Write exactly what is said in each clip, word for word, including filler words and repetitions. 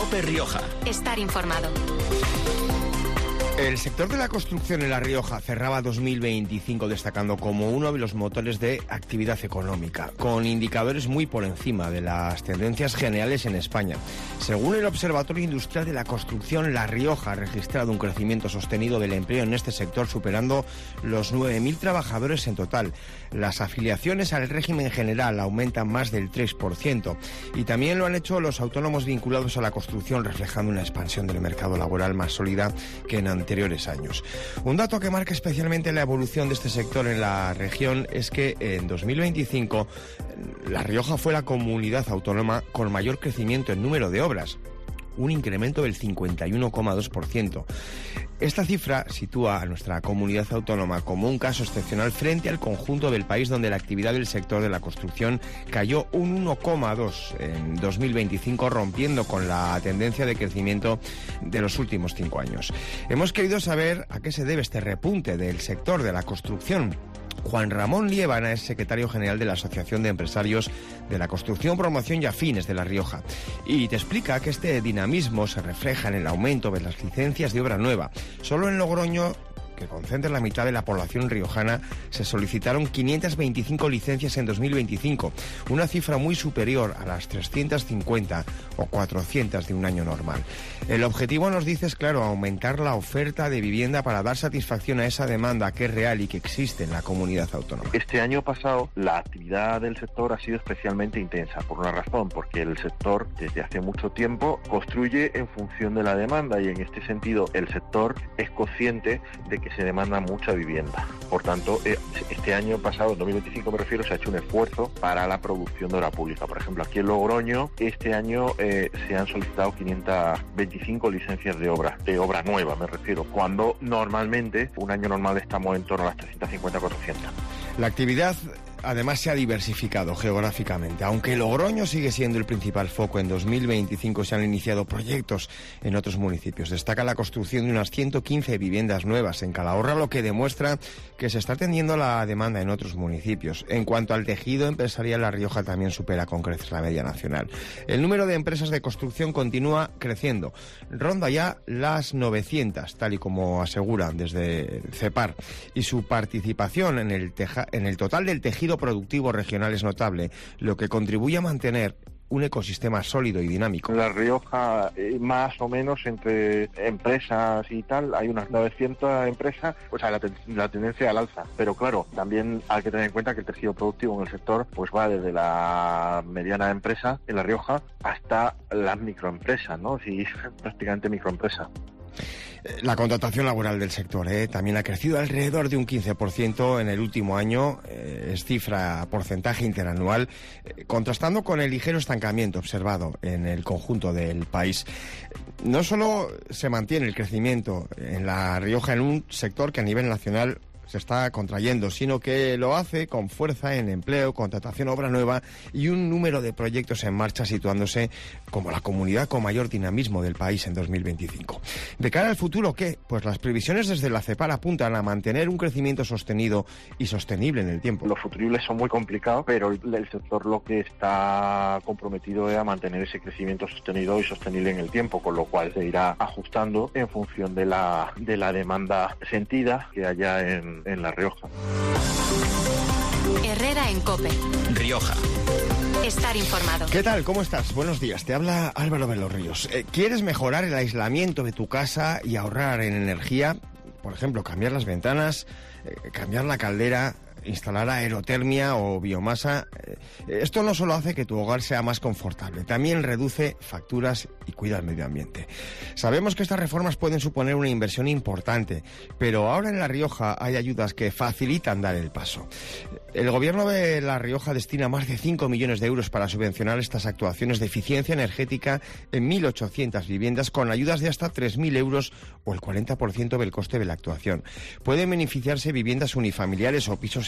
COPE Rioja. Estar informado. El sector de la construcción en La Rioja cerraba dos mil veinticinco destacando como uno de los motores de actividad económica, con indicadores muy por encima de las tendencias generales en España. Según el Observatorio Industrial de la Construcción, La Rioja ha registrado un crecimiento sostenido del empleo en este sector, superando los nueve mil trabajadores en total. Las afiliaciones al régimen general aumentan más del tres por ciento y también lo han hecho los autónomos vinculados a la construcción, reflejando una expansión del mercado laboral más sólida que en anteriores años. Un dato que marca especialmente la evolución de este sector en la región es que en dos mil veinticinco La Rioja fue la comunidad autónoma con mayor crecimiento en número de obras, un incremento del cincuenta y uno coma dos por ciento. Esta cifra sitúa a nuestra comunidad autónoma como un caso excepcional frente al conjunto del país, donde la actividad del sector de la construcción cayó un uno coma dos en dos mil veinticinco, rompiendo con la tendencia de crecimiento de los últimos cinco años. Hemos querido saber a qué se debe este repunte del sector de la construcción. Juan Ramón Liébana es secretario general de la Asociación de Empresarios de la Construcción, Promoción y Afines de La Rioja, y te explica que este dinamismo se refleja en el aumento de las licencias de obra nueva. Solo en Logroño, que concentra la mitad de la población riojana, se solicitaron quinientas veinticinco licencias en dos mil veinticinco, una cifra muy superior a las trescientas cincuenta o cuatrocientas de un año normal. El objetivo, nos dice, es claro, aumentar la oferta de vivienda para dar satisfacción a esa demanda que es real y que existe en la comunidad autónoma. Este año pasado la actividad del sector ha sido especialmente intensa, por una razón, porque el sector desde hace mucho tiempo construye en función de la demanda, y en este sentido el sector es consciente de que se demanda mucha vivienda. Por tanto, este año pasado, en dos mil veinticinco me refiero, se ha hecho un esfuerzo para la producción de obra pública. Por ejemplo, aquí en Logroño, este año eh, se han solicitado quinientas veinticinco licencias de obra, de obra nueva me refiero, cuando normalmente, un año normal, estamos en torno a las trescientas cincuenta a cuatrocientas. La actividad además se ha diversificado geográficamente. Aunque Logroño sigue siendo el principal foco, en dos mil veinticinco se han iniciado proyectos en otros municipios. Destaca la construcción de unas ciento quince viviendas nuevas en Calahorra, lo que demuestra que se está atendiendo la demanda en otros municipios. En cuanto al tejido empresarial, La Rioja también supera con creces la media nacional. El número de empresas de construcción continúa creciendo. Ronda ya las novecientas, tal y como aseguran desde CEPAR, y su participación en el, teja, en el total del tejido productivo regional es notable, lo que contribuye a mantener un ecosistema sólido y dinámico. En La Rioja, eh, más o menos entre empresas y tal, hay unas novecientas empresas, pues a la, ten la tendencia al alza. Pero claro, también hay que tener en cuenta que el tejido productivo en el sector pues va desde la mediana empresa en La Rioja hasta las microempresas, ¿no? Sí, prácticamente microempresa. La contratación laboral del sector ¿eh? también ha crecido alrededor de un quince por ciento en el último año, eh, es cifra porcentaje interanual, eh, contrastando con el ligero estancamiento observado en el conjunto del país. No solo se mantiene el crecimiento en La Rioja en un sector que a nivel nacional se está contrayendo, sino que lo hace con fuerza en empleo, contratación, obra nueva y un número de proyectos en marcha, situándose como la comunidad con mayor dinamismo del país en dos mil veinticinco. De cara al futuro, ¿qué? Pues las previsiones desde la CEPAR apuntan a mantener un crecimiento sostenido y sostenible en el tiempo. Los futuribles son muy complicados, pero el sector lo que está comprometido es a mantener ese crecimiento sostenido y sostenible en el tiempo, con lo cual se irá ajustando en función de la, de la demanda sentida que haya en en La Rioja. Herrera en COPE. Rioja. Estar informado. ¿Qué tal? ¿Cómo estás? Buenos días. Te habla Álvaro de los Ríos. Eh, ¿Quieres mejorar el aislamiento de tu casa y ahorrar en energía? Por ejemplo, cambiar las ventanas, eh, cambiar la caldera, instalar aerotermia o biomasa. Esto no solo hace que tu hogar sea más confortable, también reduce facturas y cuida el medio ambiente. Sabemos que estas reformas pueden suponer una inversión importante, pero ahora en La Rioja hay ayudas que facilitan dar el paso. El gobierno de La Rioja destina más de cinco millones de euros para subvencionar estas actuaciones de eficiencia energética en mil ochocientas viviendas, con ayudas de hasta tres mil euros o el cuarenta por ciento del coste de la actuación. Pueden beneficiarse viviendas unifamiliares o pisos en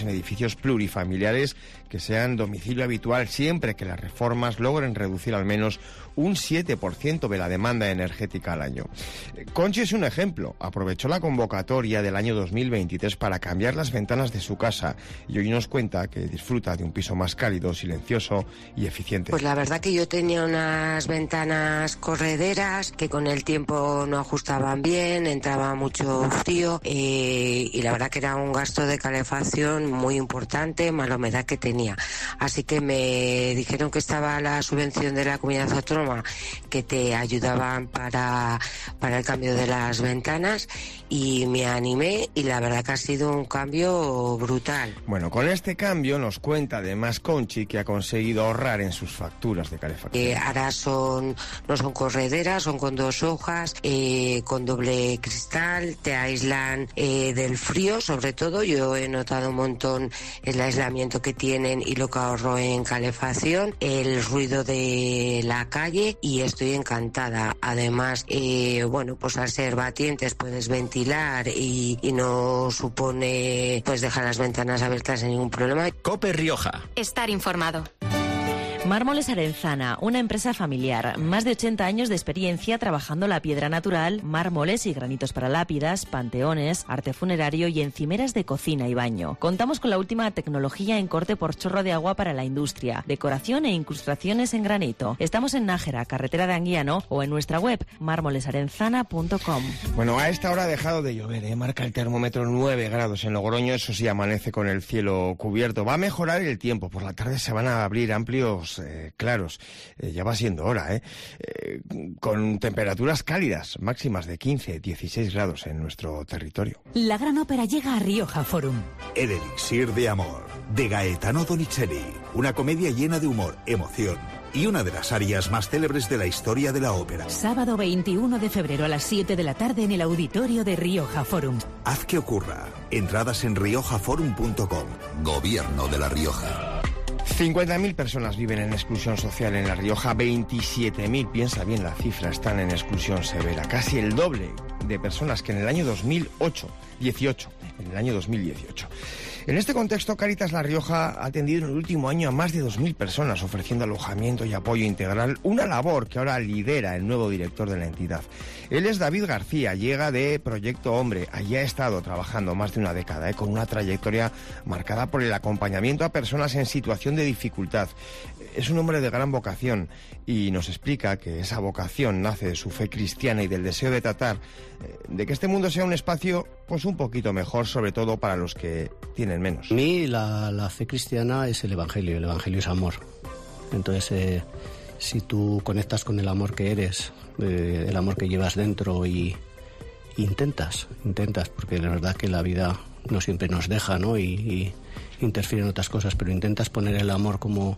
en edificios plurifamiliares que sean domicilio habitual siempre que las reformas logren reducir al menos un siete por ciento de la demanda energética al año. Conchi es un ejemplo. Aprovechó la convocatoria del año dos mil veintitrés para cambiar las ventanas de su casa y hoy nos cuenta que disfruta de un piso más cálido, silencioso y eficiente. Pues la verdad que yo tenía unas ventanas correderas que con el tiempo no ajustaban bien, entraba mucho frío eh, y la verdad que era un gasto de calefacción muy importante, más la humedad que tenía. Así que me dijeron que estaba la subvención de la comunidad autónoma que te ayudaban para, para el cambio de las ventanas y me animé y la verdad que ha sido un cambio brutal. Bueno, con este cambio nos cuenta además Conchi que ha conseguido ahorrar en sus facturas de calefacción. Eh, ahora son, no son correderas, son con dos hojas, eh, con doble cristal, te aíslan eh, del frío, sobre todo. Yo he notado un montón el aislamiento que tienen y lo que ahorro en calefacción, el ruido de la calle y estoy encantada. Además, eh, bueno, pues al ser batientes puedes ventilar y, y no supone pues dejar las ventanas abiertas sin ningún problema. COPE Rioja. Estar informado. Mármoles Arenzana, una empresa familiar, más de ochenta años de experiencia trabajando la piedra natural, mármoles y granitos para lápidas, panteones, arte funerario y encimeras de cocina y baño. Contamos con la última tecnología en corte por chorro de agua para la industria, decoración e incrustaciones en granito. Estamos en Nájera, carretera de Anguiano, o en nuestra web mármoles arenzana punto com. Bueno, a esta hora ha dejado de llover, ¿eh? Marca el termómetro nueve grados en Logroño, eso sí, amanece con el cielo cubierto. Va a mejorar el tiempo, por la tarde se van a abrir amplios Eh, claros, eh, ya va siendo hora, ¿eh? Eh, con temperaturas cálidas, máximas de quince, dieciséis grados en nuestro territorio. La gran ópera llega a Rioja Forum. El elixir de amor, de Gaetano Donizelli, una comedia llena de humor, emoción y una de las arias más célebres de la historia de la ópera. Sábado veintiuno de febrero a las siete de la tarde en el auditorio de Rioja Forum. Haz que ocurra. Entradas en rioja forum punto com. Gobierno de La Rioja. cincuenta mil personas viven en exclusión social en La Rioja, veintisiete mil, piensa bien la cifra, están en exclusión severa. Casi el doble de personas que en el año dos mil dieciocho. En el año dos mil dieciocho. En este contexto, Cáritas La Rioja ha atendido en el último año a más de dos mil personas, ofreciendo alojamiento y apoyo integral, una labor que ahora lidera el nuevo director de la entidad. Él es David García, llega de Proyecto Hombre. Allí ha estado trabajando más de una década, ¿eh? Con una trayectoria marcada por el acompañamiento a personas en situación de dificultad. Es un hombre de gran vocación y nos explica que esa vocación nace de su fe cristiana y del deseo de tratar eh, de que este mundo sea un espacio pues un poquito mejor, sobre todo para los que tienen menos. A mí la, la fe cristiana es el Evangelio, el Evangelio es amor. Entonces, eh, si tú conectas con el amor que eres, eh, el amor que llevas dentro y intentas, intentas, porque la verdad que la vida no siempre nos deja, ¿no? Y, y interfiere en otras cosas, pero intentas poner el amor como,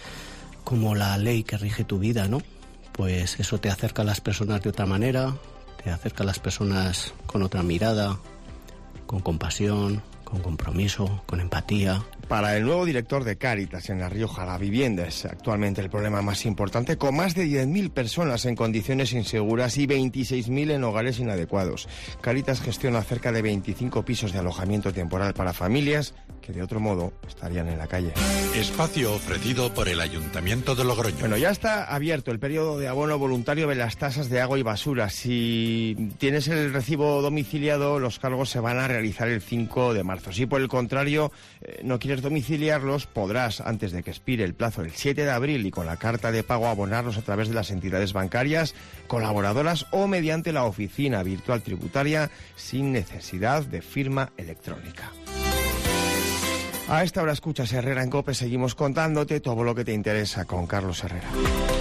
como la ley que rige tu vida, ¿no? Pues eso te acerca a las personas de otra manera, te acerca a las personas con otra mirada, con compasión, con compromiso, con empatía. Para el nuevo director de Cáritas en La Rioja, la vivienda es actualmente el problema más importante, con más de diez mil personas en condiciones inseguras y veintiséis mil en hogares inadecuados. Cáritas gestiona cerca de veinticinco pisos de alojamiento temporal para familias que de otro modo estarían en la calle. Espacio ofrecido por el Ayuntamiento de Logroño. Bueno, ya está abierto el periodo de abono voluntario de las tasas de agua y basura. Si tienes el recibo domiciliado, los cargos se van a realizar el cinco de marzo. Si por el contrario eh, no quieres domiciliarlos, podrás, antes de que expire el plazo el siete de abril y con la carta de pago, abonarlos a través de las entidades bancarias, colaboradoras o mediante la oficina virtual tributaria sin necesidad de firma electrónica. A esta hora escuchas Herrera en COPE, seguimos contándote todo lo que te interesa con Carlos Herrera.